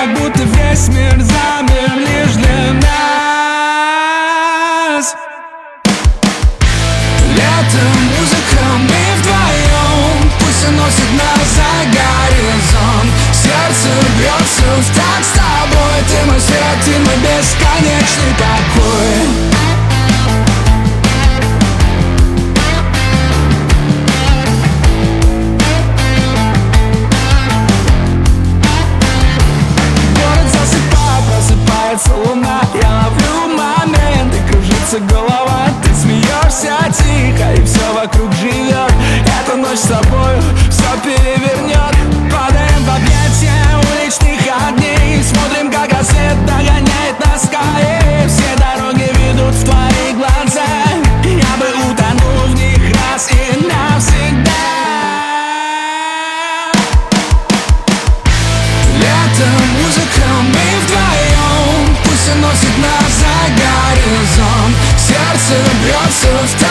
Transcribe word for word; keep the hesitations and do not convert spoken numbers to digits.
как будто весь мир замер лишь для нас. Лето, музыка, мы вдвоем, пусть уносит нас за горизонт. Сердце бьется в такт с тобой, ты мой свет, ты мой бесконечный покой. Луна, я ловлю момент, и кружится голова. Ты смеешься тихо, и все вокруг живет. Эта ночь с тобой все перевернет. Падаем в объятия уличных огней, смотрим, как рассвет догоняет нас в скале. Все дороги ведут в твои глаза, я бы утонул в них раз и навсегда. Лето, музыка, мы вдвоем, носит нас за горизонт. Сердце бьется в